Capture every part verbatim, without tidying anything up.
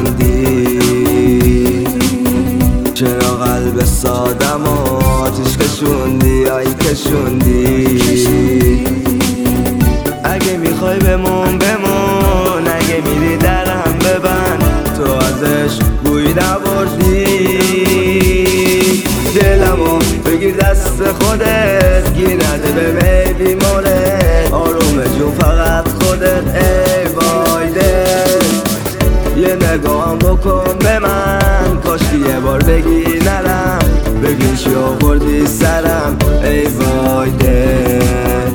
کشوندی، چرا قلب سادم و آتیش کشوندی، آی کشوندی. اگه میخوای بمون بمون، اگه میری درم ببند، تو ازش گویی نبردی. دلمو بگیر دست خودت، گیر نده به می بیمارت، آروم جون فقط خودت. ای وای دل، یه نگاهم بکن به من، کاشکی یه بار بگی نرم، بگی چی آوردی سرم. ای وای دل،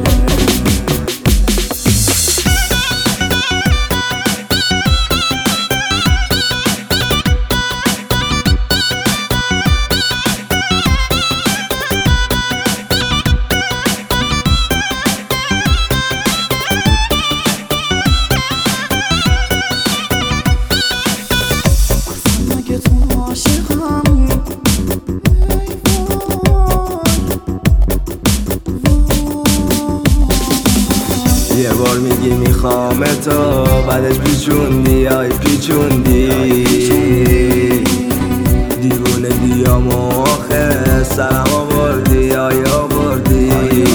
یه بار میگی میخوام تو، بعدش پیچوندی، آی پیچوندی. دیوونه دیام و آخه سرم آوردی، آی آوردی.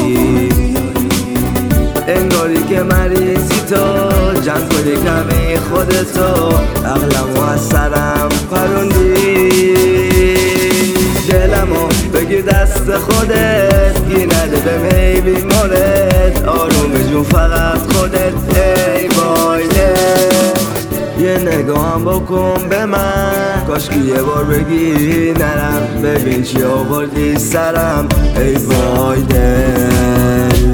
انگاری که مریضی تو، جمع کنی کمی خودتو، عقلمو از سرم پروندی. دلمو بگیر دست خودت، گیر نده به می بیمارت، آروم جون فقط خودت. ای وای دل، یه نگاهم بکن به من، کاشکی یه بار بگی نرم، ببین چی آوردی سرم. ای وای دل،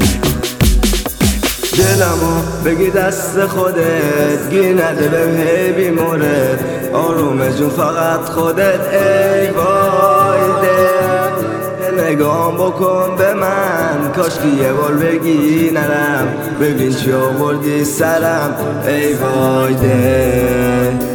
دلمو بگی دست خودت، گیر نده به می بیمارت، آروم جون فقط خودت. ای وای دل، نگاهم بکن به من، کاشکی یه بار بگی نرم، ببین چی آوردی سرم. ای وای دل.